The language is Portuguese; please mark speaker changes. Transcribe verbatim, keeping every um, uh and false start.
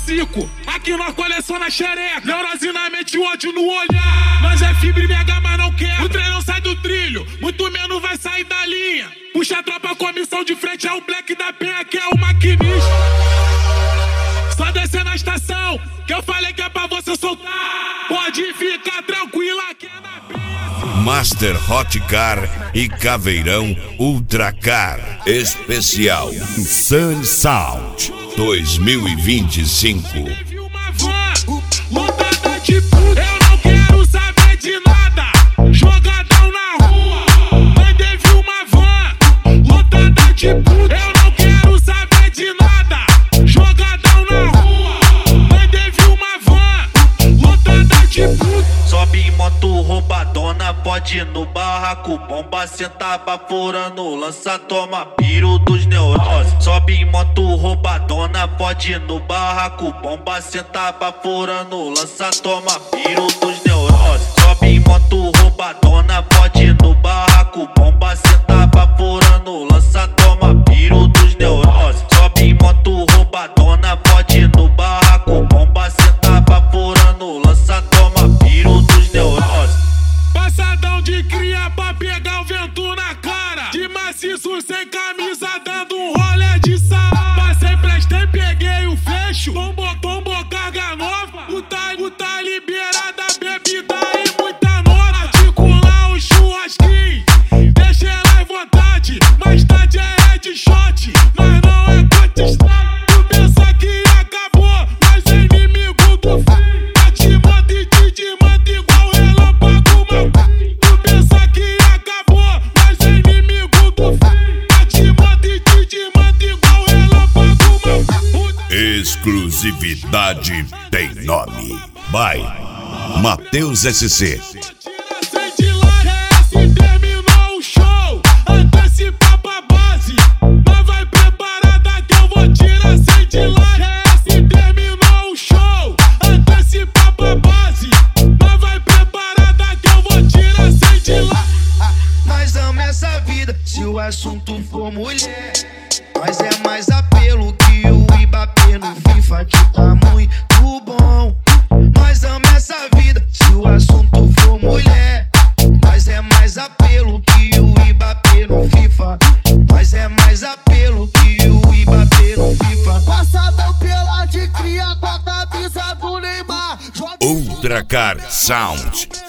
Speaker 1: Zico, aqui nós coleciona xereca. Neurose na mente, ódio no olhar. Nós é fibra e mega, mas não quer. O trem não sai do trilho, muito menos vai sair da linha. Puxa a tropa, comissão de frente é o Black da Penha, que é o maquinista. Só descer na estação, que eu falei que é pra você soltar. Pode ficar tranquila que é na Penha.
Speaker 2: Master Hot Car e Caveirão Ultra Car Especial Sun Sound dois mil e vinte e cinco.
Speaker 1: Teve uma van lotada de puta, eu não quero saber de nada. Jogadão na rua, mandei vir uma van lotada de puta, eu não quero saber de nada. Jogadão na rua, mandei vir uma van lotada de puta.
Speaker 3: Sobe em moto roubadona, pode ir no barraco. Bomba senta baforando, lança, toma piro dos neuroses. Sobe em moto roubadona, pode ir no barraco. Bomba senta baforando, lança, toma piro dos neuroses. Sobe em moto roubadona, pode ir no barraco. Bomba senta baforando, lança, toma piro dos neuroses. Sobe em moto roubadona, pode ir no barraco. Bomba senta baforando, lança, toma piro dos neuroses.
Speaker 1: Passadão de cria pra pegar o vento na cara. De maciço sem camisa, dando um rolê de sala. Passei, prestei, peguei o fecho. Tombou, tombou, carga nova. O tá, o tá liberada, bebida e muita nota. Articular o churrasquinho, deixa ela à vontade. Mais tarde é headshot, mas não é contestar. Tu pensa que acabou, mas é inimigo do fim. Tá te manda e te desmanda igual relâmpago, meu. Tu pensa que acabou, mas é inimigo do fim. Tá te manda e te desmanda igual relâmpago, meu.
Speaker 2: Exclusividade tem nome. By Matheus S C.
Speaker 1: Terminou o show, antecipa pra base. Mas vai preparada que eu vou tirar cem de lá. Terminou o show, antecipa pra base. Mas vai preparada que eu vou tirar cem de lá.
Speaker 4: Nós ama essa vida, se o assunto for mulher. Nós é mais apelo que o Ibapê no FIFA, que tá muito bom. Nós ama essa vida, se o assunto for mulher. Nós é mais apelo que o Ibapê no FIFA. Nós é mais apelo que o Ibapê no FIFA.
Speaker 5: Passadão pela de cria com a camisa do Neymar.
Speaker 2: Ultra Car Sound